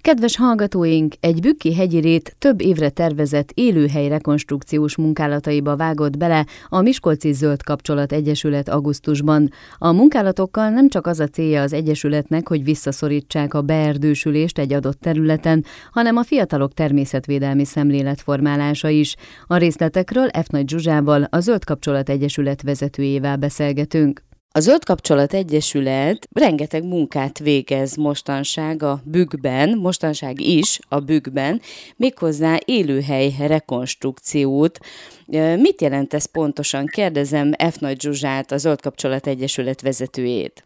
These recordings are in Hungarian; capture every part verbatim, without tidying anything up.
Kedves hallgatóink, egy bükki hegyirét több évre tervezett élőhely rekonstrukciós munkálataiba vágott bele a Miskolci Zöld Kapcsolat Egyesület augusztusban. A munkálatokkal nem csak az a célja az egyesületnek, hogy visszaszorítsák a beerdősülést egy adott területen, hanem a fiatalok természetvédelmi szemléletformálása is. A részletekről F. Nagy Zsuzsával, a Zöld Kapcsolat Egyesület vezetőjével beszélgetünk. A Zöld Kapcsolat Egyesület rengeteg munkát végez mostanság a bükkben, mostanság is a bükkben, méghozzá élőhely rekonstrukciót. Mit jelent ez pontosan? Kérdezem F. Nagy Zsuzsát, a Zöld Kapcsolat Egyesület vezetőjét.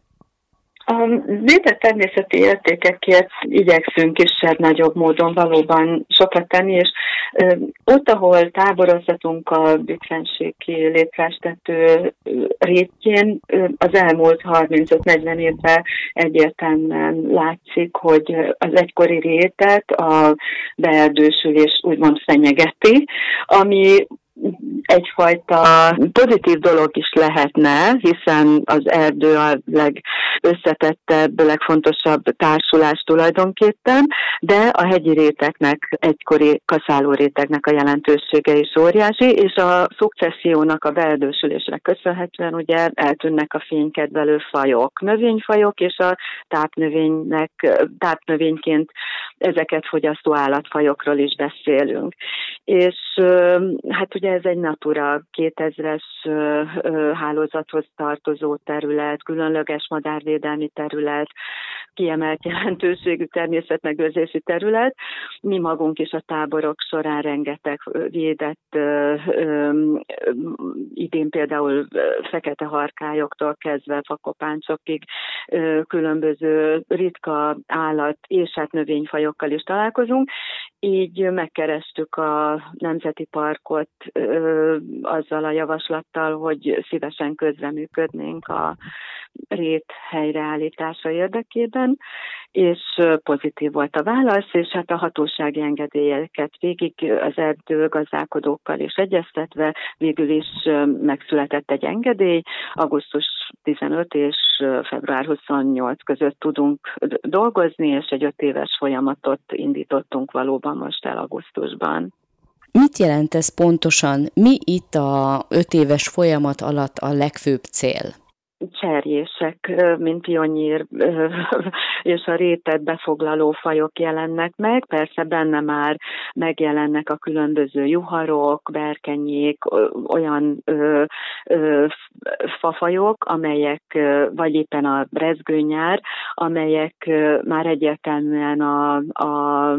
A védett természeti értékekért igyekszünk kisebb-nagyobb módon valóban sokat tenni, és ö, ott, ahol táborozhatunk a bükkfennsíki létrástettő rétjén, ö, az elmúlt harmincöt-negyven évben egyértelműen látszik, hogy az egykori rétet a beerdősülés úgymond fenyegeti, ami egyfajta pozitív dolog is lehetne, hiszen az erdő a legösszetettebb, legfontosabb társulás tulajdonképpen, de a hegyi rétegnek, egykori kaszáló rétegnek a jelentősége is óriási, és a szukcessziónak, a beerdősülésre köszönhetően ugye eltűnnek a fénykedvelő fajok, növényfajok, és a tápnövénynek, tápnövényként ezeket fogyasztó állatfajokról is beszélünk. És hát ugye ez egy Natura kétezres hálózathoz tartozó terület, különleges madárvédelmi terület, kiemelt jelentőségű természetmegőrzési terület. Mi magunk is a táborok során rengeteg védett, ö, ö, idén például fekete harkályoktól kezdve fakopáncsokig ö, különböző ritka állat és hát növényfajokkal is találkozunk. Így megkerestük a Nemzeti Parkot ö, azzal a javaslattal, hogy szívesen közreműködnénk a rét helyreállítása érdekében, és pozitív volt a válasz, és hát a hatósági engedélyeket végig az erdőgazdálkodókkal is egyeztetve végül is megszületett egy engedély. augusztus tizenöt és február huszonnyolc között tudunk dolgozni, és egy öt éves folyamatot indítottunk valóban most el augusztusban. Mit jelent ez pontosan? Mi itt a öt éves folyamat alatt a legfőbb cél? Cserjések, mint pionnyír és a rétet befoglaló fajok jelennek meg. Persze benne már megjelennek a különböző juharok, berkenyék, olyan ö, ö, fafajok, amelyek, vagy éppen a brezgőnyár, amelyek már egyértelműen a, a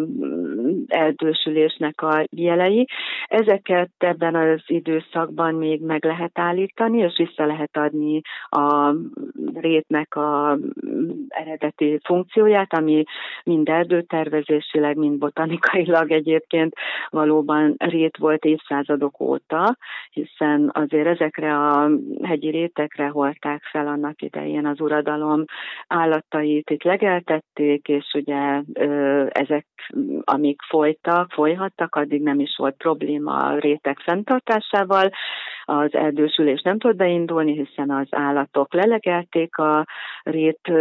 erdősülésnek a jelei. Ezeket ebben az időszakban még meg lehet állítani, és vissza lehet adni a a rétnek a eredeti funkcióját, ami mind erdőtervezésileg, mind botanikailag egyébként valóban rét volt évszázadok óta, hiszen azért ezekre a hegyi rétekre hordták fel annak idején az uradalom állatait, itt legeltették, és ugye ezek, amíg folytak, folyhattak, addig nem is volt probléma a rétek fenntartásával. Az erdősülés nem tud beindulni, hiszen az állatok lelegelték a rét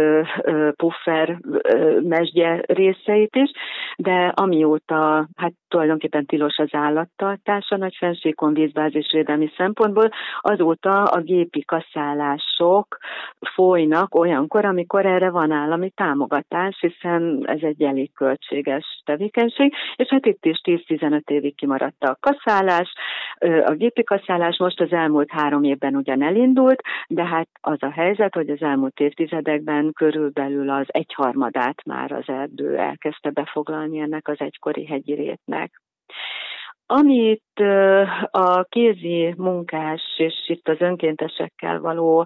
puffer mesdje részeit is, de amióta hát tulajdonképpen tilos az állattartás a Nagyfennsíkon vízbázisvédelmi szempontból, azóta a gépi kaszálások folynak olyankor, amikor erre van állami támogatás, hiszen ez egy elég költséges tevékenység, és hát itt is tíz-tizenöt évig kimaradt a kaszálás, a gépi kaszálás most az elmúlt három évben ugyan elindult, de hát az a helyzet, hogy az elmúlt évtizedekben körülbelül az egyharmadát már az erdő elkezdte befoglalni ennek az egykori hegyi rétnek. Amit a kézi munkás és itt az önkéntesekkel való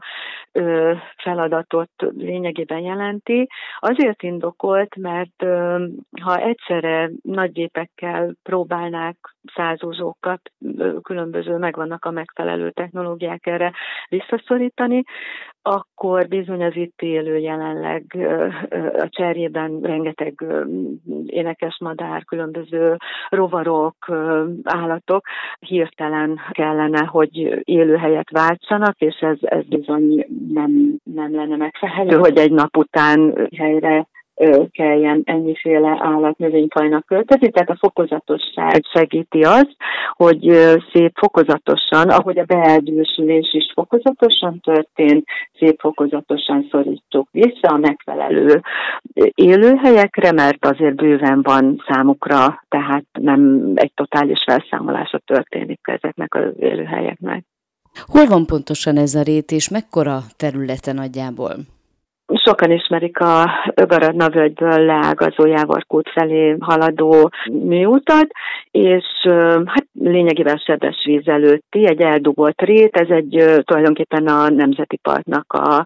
feladatot lényegében jelenti, azért indokolt, mert ha egyszerre nagy gépekkel próbálnák százúzókat, különböző megvannak a megfelelő technológiák erre visszaszorítani, akkor bizony az itt élő jelenleg a cserjében rengeteg énekes madár, különböző rovarok, állatok hirtelen kellene, hogy élőhelyet váltsanak, és ez, ez bizony nem, nem lenne megfelelő, hogy egy nap után helyre kelljen ennyiféle állat-növényfajnak költözni, tehát a fokozatosság segíti azt, hogy szép fokozatosan, ahogy a beerdősülés is fokozatosan történt, szép fokozatosan szorítsuk vissza a megfelelő élőhelyekre, mert azért bőven van számukra, tehát nem egy totális felszámolása történik ezeknek az élőhelyeknek. Hol van pontosan ez a rét, és mekkora területe nagyjából? Sokan ismerik a Garadna-völgyből leágazó Jávorkút felé haladó műutat, és hát lényegében Sebesvíz előtti, egy eldugott rét, ez egy tulajdonképpen a Nemzeti Parknak a,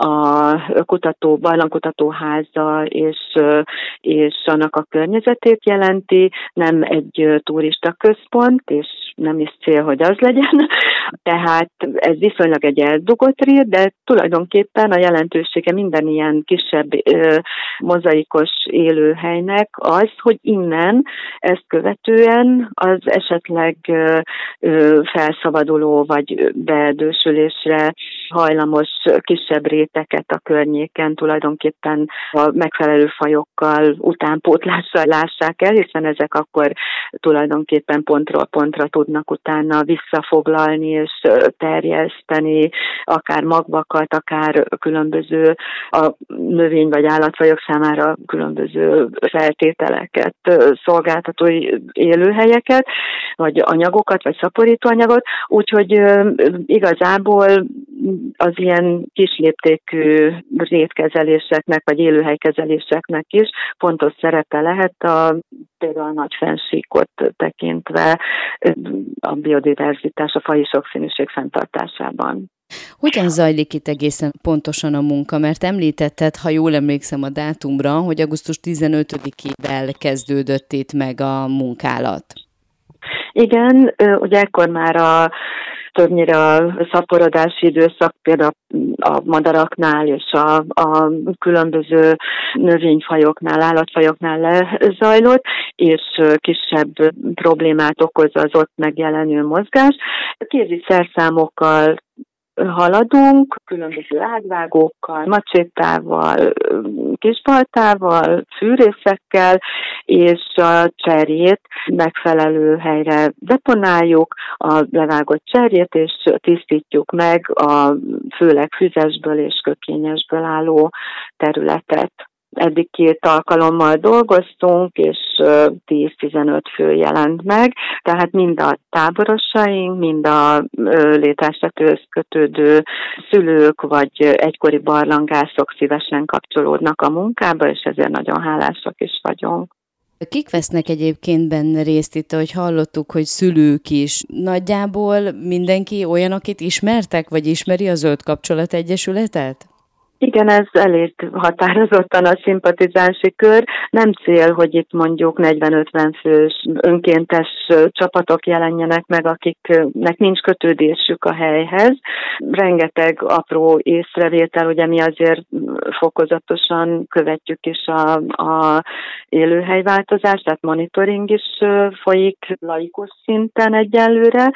a kutató, barlangkutatóháza és, és annak a környezetét jelenti, nem egy turista központ, és nem is cél, hogy az legyen. Tehát ez viszonylag egy eldugott rét, de tulajdonképpen a jelentősége minden ilyen kisebb ö, mozaikos élőhelynek az, hogy innen ezt követően az esetleg ö, ö, felszabaduló vagy beerdősülésre hajlamos kisebb réteket a környéken tulajdonképpen a megfelelő fajokkal utánpótlással lássák el, hiszen ezek akkor tulajdonképpen pontról pontra tudnak utána visszafoglalni és terjeszteni, akár magvakat, akár különböző a növény- vagy állatfajok számára különböző feltételeket, szolgáltató élőhelyeket, vagy anyagokat, vagy szaporítóanyagot, úgyhogy igazából az ilyen kisléptékű rétkezeléseknek, vagy élőhelykezeléseknek is fontos szerepe lehet a például a Nagy-Fennsíkot tekintve a biodiverzitás, a faji sokszínűség fenntartásában. Hogyan zajlik itt egészen pontosan a munka? Mert említetted, ha jól emlékszem a dátumra, hogy augusztus tizenötödikével kezdődött itt meg a munkálat. Igen, ugye ekkor már a többnyire a szaporodási időszak például a madaraknál és a, a különböző növényfajoknál, állatfajoknál lezajlott, és kisebb problémát okoz az ott megjelenő mozgás. Kézi szerszámokkal haladunk, különböző ágvágókkal, macsétával, kisbaltával, fűrészekkel, és a cserjét megfelelő helyre deponáljuk, a levágott cserjét, és tisztítjuk meg a főleg füzesből és kökényesből álló területet. Eddig két alkalommal dolgoztunk, és tíz-tizenöt fő jelent meg, tehát mind a táborosaink, mind a létestetőhöz kötődő szülők, vagy egykori barlangászok szívesen kapcsolódnak a munkába, és ezért nagyon hálásak is vagyunk. Kik vesznek egyébként benne részt itt, ahogy hallottuk, hogy szülők is? Nagyjából mindenki olyan, akit ismertek, vagy ismeri a Zöld Kapcsolat Egyesületet? Igen, ez elég határozottan a szimpatizánsi kör. Nem cél, hogy itt mondjuk negyven-ötven fős önkéntes csapatok jelenjenek meg, akiknek nincs kötődésük a helyhez. Rengeteg apró észrevétel, ugye mi azért fokozatosan követjük is a, a élőhelyváltozást, tehát monitoring is folyik laikus szinten egyelőre,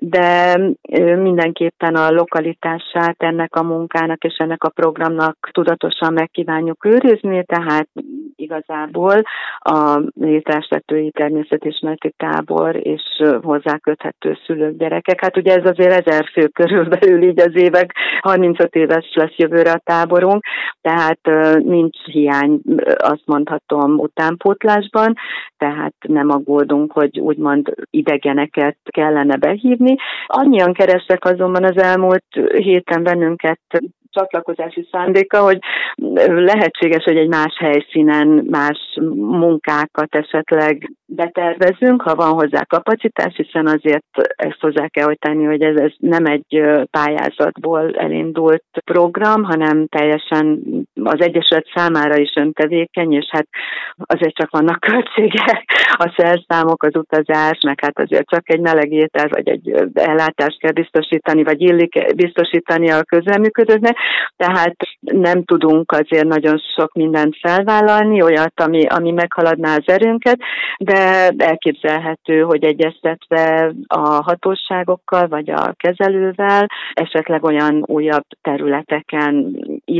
de mindenképpen a lokalitását ennek a munkának és ennek a programnak tudatosan meg kívánjuk őrizni, tehát igazából a létestetői természetismereti tábor és hozzá köthető szülők, gyerekek. Hát ugye ez azért ezer fő körülbelül így az évek, harmincöt éves lesz jövőre a táborunk, tehát nincs hiány, azt mondhatom, utánpótlásban, tehát nem aggódunk, hogy úgymond idegeneket kellene behívni. Annyian kerestek azonban az elmúlt héten bennünket csatlakozási szándéka, hogy lehetséges, hogy egy más helyszínen más munkákat esetleg betervezünk, ha van hozzá kapacitás, hiszen azért ezt hozzá kell, hogy tenni, hogy ez, ez nem egy pályázatból elindult program, hanem teljesen az Egyesület számára is öntevékeny, és hát azért csak vannak költségek, a szerszámok, az utazás, meg hát azért csak egy meleg étel, vagy egy ellátást kell biztosítani, vagy illik biztosítani a közreműködőknek, tehát nem tudunk azért nagyon sok mindent felvállalni, olyat, ami, ami meghaladná az erőnket, de elképzelhető, hogy egyeztetve a hatóságokkal, vagy a kezelővel, esetleg olyan újabb területeken is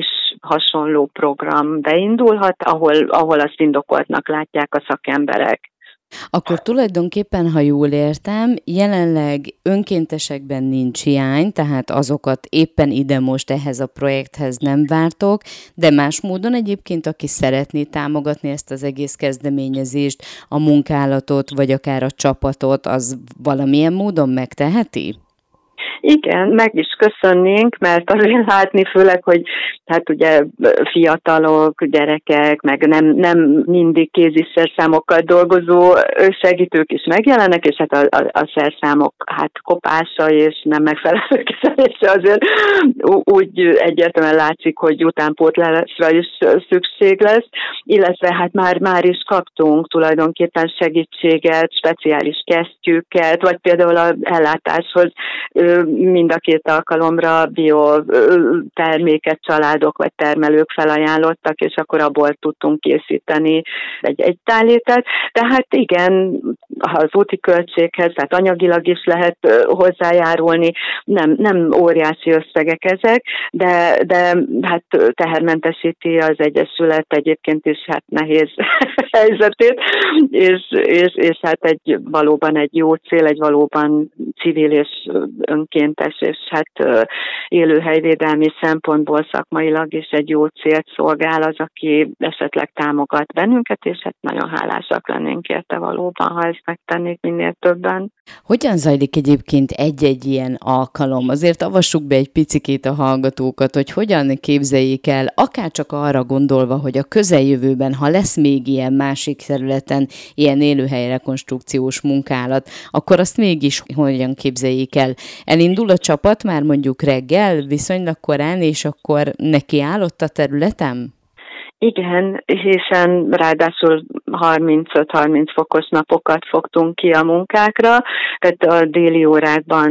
hasonló program beindulhat, ahol, ahol azt indokoltnak látják a szakemberek. Akkor tulajdonképpen, ha jól értem, jelenleg önkéntesekben nincs hiány, tehát azokat éppen ide most ehhez a projekthez nem vártok, de más módon egyébként, aki szeretné támogatni ezt az egész kezdeményezést, a munkálatot, vagy akár a csapatot, az valamilyen módon megteheti? Igen, meg is köszönnénk, mert azért látni főleg, hogy hát ugye fiatalok, gyerekek, meg nem, nem mindig kézi szerszámokkal dolgozó segítők is megjelennek, és hát a, a, a szerszámok hát kopása és nem megfelelő kezelése azért úgy egyértelműen látszik, hogy utánpótlásra is szükség lesz, illetve hát már, már is kaptunk tulajdonképpen segítséget, speciális kesztyűket, vagy például az ellátáshoz mind a két alkalomra bioterméket családok vagy termelők felajánlottak, és akkor abból tudtunk készíteni egy, egy tálétet. Tehát igen, az úti költséghez, tehát anyagilag is lehet hozzájárulni, nem, nem óriási összegek ezek, de, de hát tehermentesíti az Egyesület egyébként is hát nehéz helyzetét, és, és, és hát egy valóban egy jó cél, egy valóban civil és önkéntes, és hát élőhelyvédelmi szempontból szakmailag is egy jó célt szolgál az, aki esetleg támogat bennünket, és hát nagyon hálásak lennénk érte valóban, ha ezt megtennék minél többen. Hogyan zajlik egyébként egy-egy ilyen alkalom? Azért avassuk be egy picikét a hallgatókat, hogy hogyan képzeljék el, akárcsak arra gondolva, hogy a közeljövőben, ha lesz még ilyen másik területen, ilyen élőhelyrekonstrukciós munkálat, akkor azt mégis hogyan képzeljék el? Elindul a csapat már mondjuk reggel, viszonylag korán, és akkor neki állott a területem? Igen, hiszen ráadásul harmincöt-harminc fokos napokat fogtunk ki a munkákra, tehát a déli órákban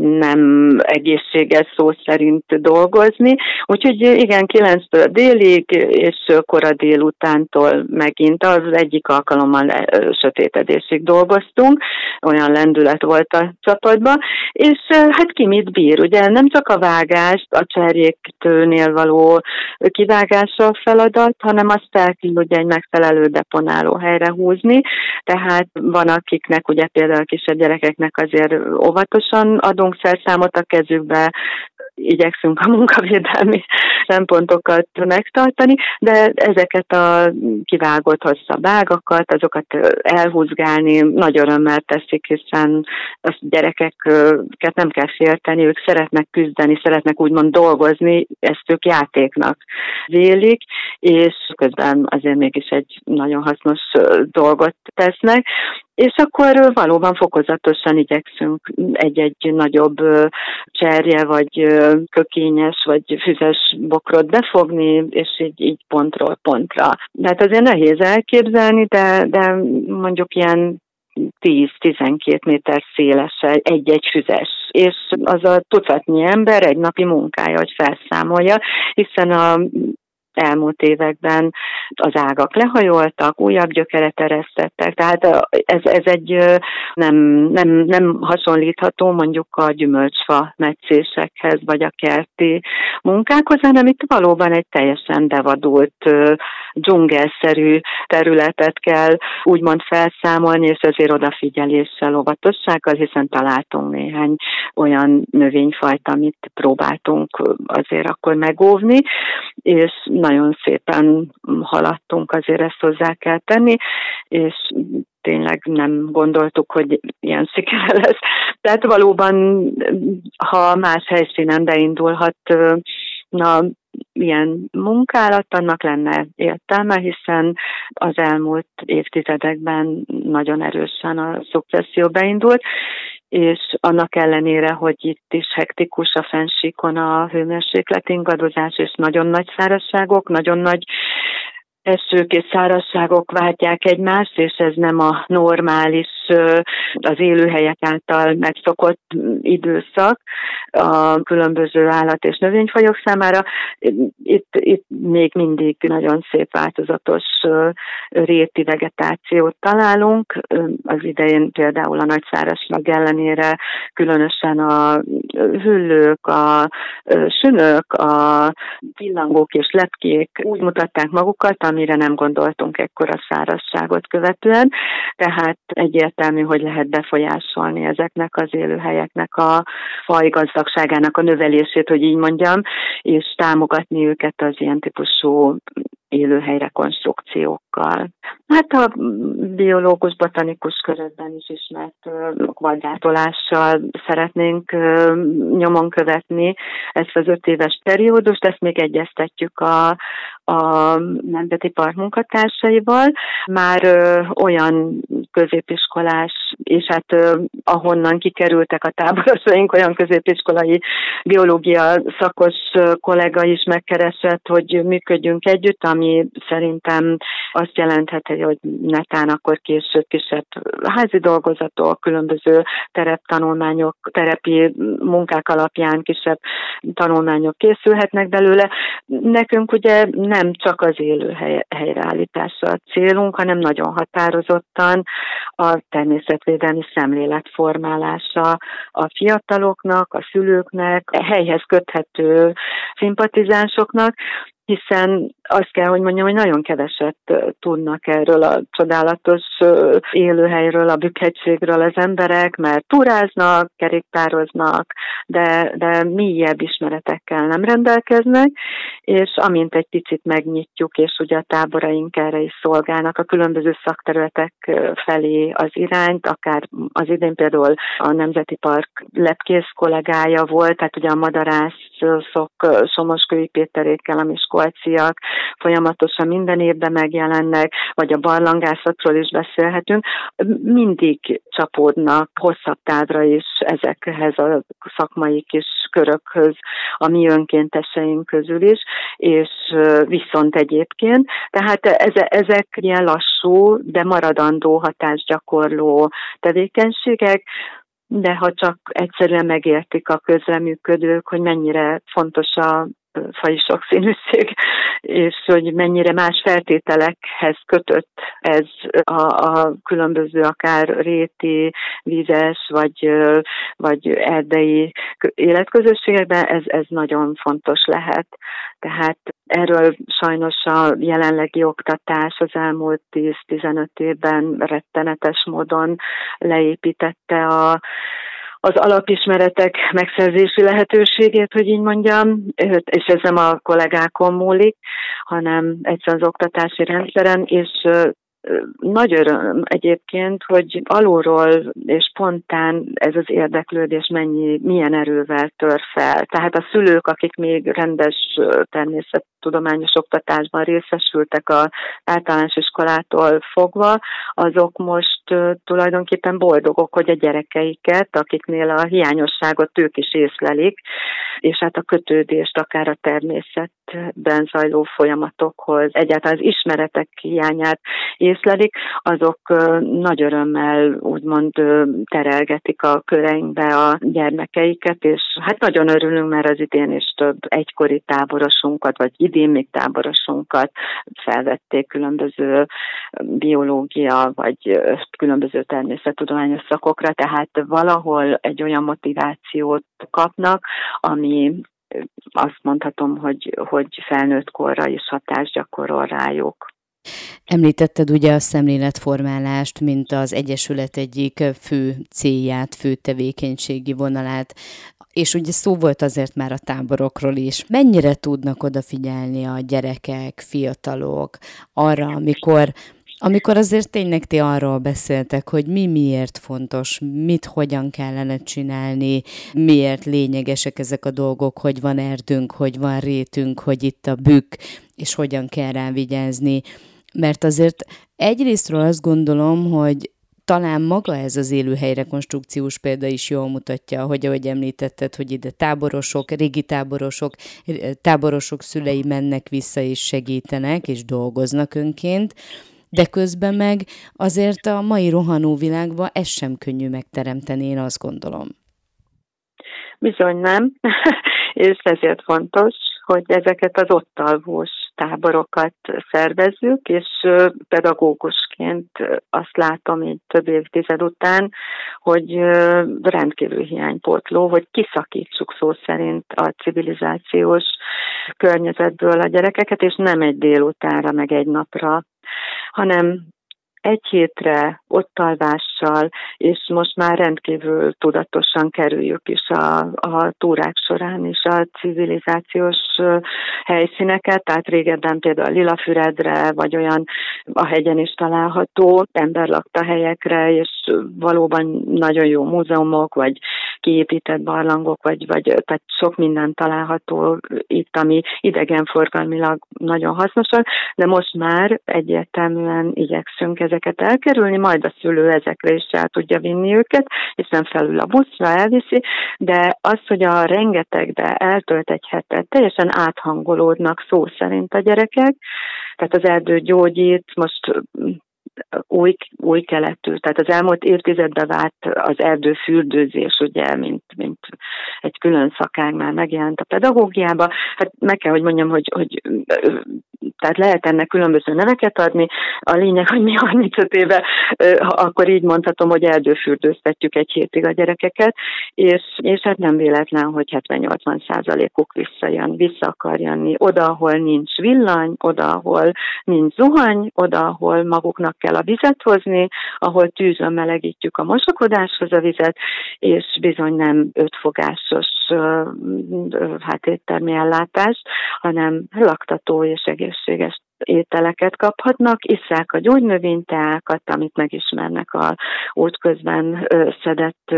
nem egészséges szó szerint dolgozni, úgyhogy igen, kilenctől délig, és kora délutántól megint az egyik alkalommal sötétedésig dolgoztunk, olyan lendület volt a csapatban, és hát ki mit bír, ugye nem csak a vágást, a cserjéktőnél való kivágása a feladat, hanem azt el kell ugye egy megfelelő deponáló helyre húzni, tehát van akiknek ugye például a kisebb gyerekeknek azért óvatosan adunk szerszámot a kezükbe, igyekszünk a munkavédelmi szempontokat megtartani, de ezeket a kivágott hosszabb ágakat, azokat elhúzgálni nagy örömmel teszik, hiszen a gyerekeket nem kell félteni, ők szeretnek küzdeni, szeretnek úgymond dolgozni, ezt ők játéknak vélik, és közben azért mégis egy nagyon hasznos dolgot tesznek. És akkor valóban fokozatosan igyekszünk egy-egy nagyobb cserje, vagy kökényes, vagy füzes bokrot befogni, és így, így pontról pontra. De hát azért nehéz elképzelni, de, de mondjuk ilyen tíz-tizenkét méter széles egy-egy füzes. És az a tucatnyi ember egy napi munkája, hogy felszámolja, hiszen a elmúlt években az ágak lehajoltak, újabb gyökeret eresztettek, tehát ez, ez egy nem, nem, nem hasonlítható mondjuk a gyümölcsfa metszésekhez, vagy a kerti munkákhoz, hanem itt valóban egy teljesen devadult, dzsungelszerű területet kell úgymond felszámolni, és azért odafigyeléssel, óvatossággal, hiszen találtunk néhány olyan növényfajta, amit próbáltunk azért akkor megóvni, és nagyon szépen haladtunk, azért ezt hozzá kell tenni, és tényleg nem gondoltuk, hogy ilyen sikere lesz. Tehát valóban, ha más helyszínen beindulhat na, ilyen munkálat, annak lenne értelme, hiszen az elmúlt évtizedekben nagyon erősen a szukcesszió beindult, és annak ellenére, hogy itt is hektikus a fennsíkon a hőmérséklet ingadozás, és nagyon nagy szárazságok, nagyon nagy esők és szárazságok váltják egymást, és ez nem a normális, az élőhelyek által megszokott időszak a különböző állat- és növényfajok számára. Itt, itt még mindig nagyon szép változatos réti vegetációt találunk. Az idején például a nagy szárazság ellenére különösen a hüllők, a sünök, a pillangók és lepkék úgy mutatták magukat, amire nem gondoltunk ekkora szárazságot követően. Tehát egyértelmű, hogy lehet befolyásolni ezeknek az élőhelyeknek a fajgazdagságának a növelését, hogy így mondjam, és támogatni őket az ilyen típusú élőhelyrekonstrukciókkal. Hát a biológus, botanikus körökben is ismert vadgátolással szeretnénk nyomon követni ezt az öt éves periódust, ezt még egyeztetjük a, a Nemzeti Park munkatársaival. Már ö, olyan középiskolás, és hát ö, ahonnan kikerültek a táborosaink, olyan középiskolai biológia szakos ö, kollega is megkeresett, hogy működjünk együtt, ami szerintem azt jelentheti, hogy netán akkor később kisebb házi dolgozatok, különböző tereptanulmányok, terepi munkák alapján kisebb tanulmányok készülhetnek belőle. Nekünk ugye nem csak az élőhely helyreállítása a célunk, hanem nagyon határozottan a természetvédelmi szemlélet formálása a fiataloknak, a szülőknek, a helyhez köthető szimpatizánsoknak, hiszen azt kell, hogy mondjam, hogy nagyon keveset tudnak erről a csodálatos élőhelyről, a Bükk-hegységről az emberek, mert túráznak, kerékpároznak, de, de mélyebb ismeretekkel nem rendelkeznek, és amint egy picit megnyitjuk, és ugye a táboraink erre is szolgálnak, a különböző szakterületek felé az irányt, akár az idén például a Nemzeti Park lepkész kollégája volt, tehát ugye a madarászok Somoskői Péterékkel, a miskolciak folyamatosan minden évben megjelennek, vagy a barlangászatról is beszélhetünk, mindig csapódnak hosszabb távra is ezekhez a szakmai kis körökhöz, a mi önkénteseink közül is, és viszont egyébként, tehát ezek ilyen lassú, de maradandó hatásgyakorló tevékenységek, de ha csak egyszerűen megértik a közreműködők, hogy mennyire fontos a faji sokszínűség, és hogy mennyire más feltételekhez kötött ez a, a különböző akár réti, vízes, vagy, vagy erdei életközösségekben, ez, ez nagyon fontos lehet. Tehát erről sajnos a jelenlegi oktatás az elmúlt tíz-tizenöt évben rettenetes módon leépítette a az alapismeretek megszerzési lehetőségét, hogy így mondjam, és ez nem a kollégákon múlik, hanem egyszerűen az oktatási rendszeren, és nagy öröm egyébként, hogy alulról és spontán ez az érdeklődés mennyi, milyen erővel tör fel. Tehát a szülők, akik még rendes természettudományos oktatásban részesültek az általános iskolától fogva, azok most tulajdonképpen boldogok, hogy a gyerekeiket, akiknél a hiányosságot ők is észlelik, és hát a kötődést akár a természetben zajló folyamatokhoz, egyáltalán az ismeretek hiányát észlelik, azok nagy örömmel úgymond terelgetik a köreinkbe a gyermekeiket, és hát nagyon örülünk, mert az idén is több egykori táborosunkat, vagy idén még táborosunkat felvették különböző biológia, vagy különböző természettudományos szakokra, tehát valahol egy olyan motivációt kapnak, ami azt mondhatom, hogy, hogy felnőtt korra is hatást gyakorol rájuk. Említetted ugye a szemléletformálást, mint az Egyesület egyik fő célját, fő tevékenységi vonalát, és ugye szó volt azért már a táborokról is. Mennyire tudnak odafigyelni a gyerekek, fiatalok arra, amikor Amikor azért tényleg ti arról beszéltek, hogy mi miért fontos, mit hogyan kellene csinálni, miért lényegesek ezek a dolgok, hogy van erdünk, hogy van rétünk, hogy itt a bükk, és hogyan kell rá vigyázni. Mert azért egyrésztről azt gondolom, hogy talán maga ez az élőhelyrekonstrukciós példa is jól mutatja, hogy ahogy említetted, hogy ide táborosok, régi táborosok, táborosok szülei mennek vissza és segítenek, és dolgoznak önként, de közben meg azért a mai rohanó világban ez sem könnyű megteremteni, én azt gondolom. Bizony nem, és ezért fontos, hogy ezeket az ott alvós táborokat szervezzük, és pedagógusként azt látom így több évtized után, hogy rendkívül hiánypótló, hogy kiszakítsuk szó szerint a civilizációs környezetből a gyerekeket, és nem egy délutánra, meg egy napra, hanem egy hétre, ott alvással, és most már rendkívül tudatosan kerüljük is a, a túrák során is a civilizációs helyszíneket, tehát régebben például Lilafüredre, vagy olyan a hegyen is található emberlakta helyekre, és valóban nagyon jó múzeumok, vagy kiépített barlangok, vagy, vagy tehát sok minden található itt, ami idegenforgalmilag nagyon hasznosak, de most már egyértelműen igyekszünk ezeket elkerülni, majd a szülő ezekre is el tudja vinni őket, hiszen felül a buszra elviszi, de az, hogy a rengetegbe eltölt egy hetet, teljesen áthangolódnak szó szerint a gyerekek, tehát az erdő gyógyít, most új, új keletű, tehát az elmúlt évtizedben vált az erdőfürdőzés, ugye, mint, mint egy külön szakág már megjelent a pedagógiába. Hát meg kell, hogy mondjam, hogy, hogy tehát lehet ennek különböző neveket adni. A lényeg, hogy mi harmincöt éve, akkor így mondhatom, hogy erdőfürdőztetjük egy hétig a gyerekeket, és, és hát nem véletlen, hogy hetven-nyolcvan százalékuk visszajön, vissza akar jönni oda, ahol nincs villany, oda, ahol nincs zuhany, oda, ahol maguknak kell a vizet hozni, ahol tűzön melegítjük a mosakodáshoz a vizet, és bizony nem ötfogásos hát éttermi ellátás, hanem laktató és egészséges ételeket kaphatnak, isszák a gyógynövényteákat, amit megismernek a útközben szedett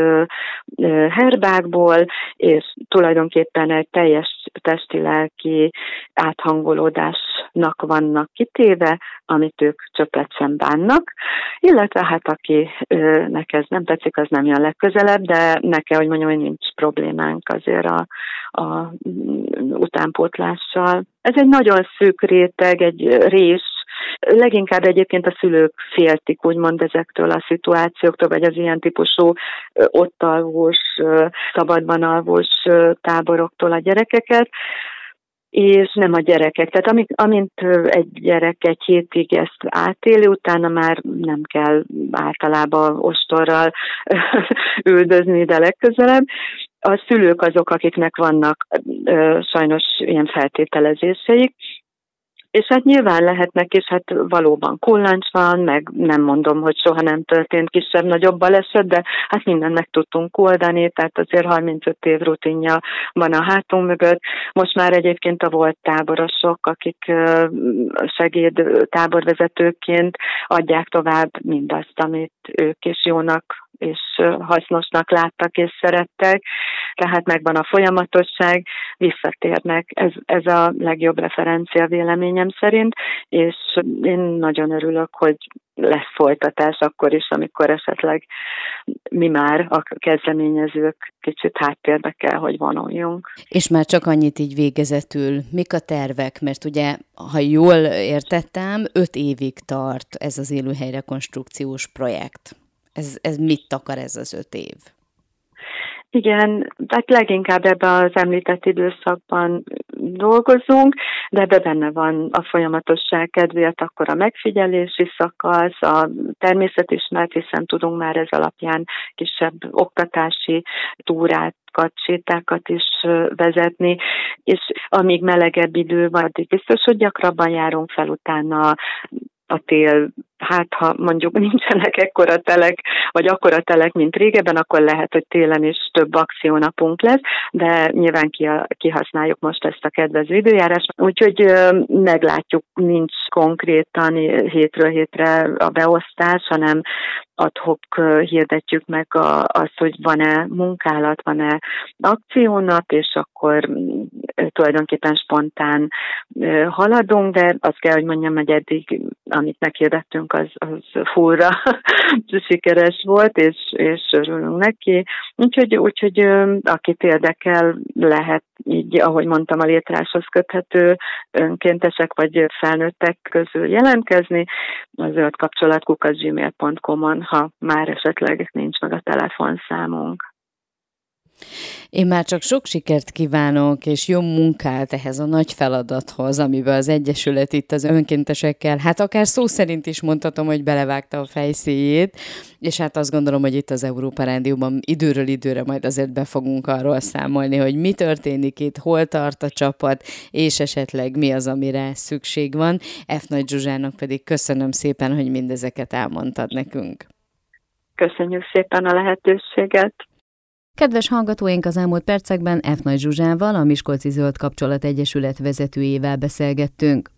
herbákból, és tulajdonképpen egy teljes testi-lelki áthangolódásnak vannak kitéve, amit ők csöppet sem bánnak, illetve hát akinek ez nem tetszik, az nem jön legközelebb, de nekem, hogy mondjam, hogy nincs problémánk azért a, a utánpótlással. Ez egy nagyon szűk réteg, egy rés, leginkább egyébként a szülők féltik, úgymond ezektől a szituációktól, vagy az ilyen típusú ott alvós, szabadban alvós táboroktól a gyerekeket, és nem a gyerekek. Tehát amint, amint egy gyerek egy hétig ezt átéli, utána már nem kell általában ostorral üldözni ide legközelebb. A szülők azok, akiknek vannak ö, sajnos ilyen feltételezéseik, és hát nyilván lehetnek, és hát valóban kullancs van, meg nem mondom, hogy soha nem történt kisebb-nagyobb baleset, de hát mindent meg tudtunk oldani, tehát azért harmincöt év rutinja van a hátunk mögött. Most már egyébként a volt táborosok, akik segéd táborvezetőként adják tovább mindazt, amit ők is jónak és hasznosnak láttak és szerettek, tehát megvan a folyamatosság, visszatérnek. Ez, ez a legjobb referencia véleményem szerint, és én nagyon örülök, hogy lesz folytatás akkor is, amikor esetleg mi már a kezdeményezők kicsit háttérbe kell, hogy vonuljunk. És már csak annyit így végezetül, mik a tervek? Mert ugye, ha jól értettem, öt évig tart ez az élőhelyrekonstrukciós projekt. Ez, ez mit takar ez az öt év? Igen, tehát leginkább ebben az említett időszakban dolgozunk, de ebben benne van a folyamatosság kedvéért akkor a megfigyelési szakasz, a természetismeret, hiszen tudunk már ez alapján kisebb oktatási túrákat, sétákat is vezetni, és amíg melegebb idő van, addig biztos, hogy gyakrabban járunk fel utána a tél, hát ha mondjuk nincsenek ekkora telek, vagy akkora telek, mint régebben, akkor lehet, hogy télen is több akciónapunk lesz, de nyilván kihasználjuk most ezt a kedvező időjárást, úgyhogy meglátjuk, nincs konkrétan hétről hétre a beosztás, hanem ad-hoc hirdetjük meg a, azt, hogy van-e munkálat, van-e akciónap, és akkor tulajdonképpen spontán haladunk, de azt kell, hogy mondjam, hogy eddig, amit meghirdettünk, beszámolónk az, az fúra sikeres volt, és, és örülünk neki. Úgyhogy, úgyhogy akit érdekel, lehet így, ahogy mondtam, a létráshoz köthető önkéntesek vagy felnőttek közül jelentkezni. A zöld kapcsolat kukac gmail pont com-on, ha már esetleg nincs meg a telefonszámunk. Én már csak sok sikert kívánok, és jó munkát ehhez a nagy feladathoz, amiben az Egyesület itt az önkéntesekkel, hát akár szó szerint is mondhatom, hogy belevágta a fejszéjét, és hát azt gondolom, hogy itt az Európa Rádióban időről időre majd azért be fogunk arról számolni, hogy mi történik itt, hol tart a csapat, és esetleg mi az, amire szükség van. F. Nagy Zsuzsának pedig köszönöm szépen, hogy mindezeket elmondtad nekünk. Köszönjük szépen a lehetőséget! Kedves hallgatóink, az elmúlt percekben F. Nagy Zsuzsával, a Miskolci Zöld Kapcsolat Egyesület vezetőjével beszélgettünk.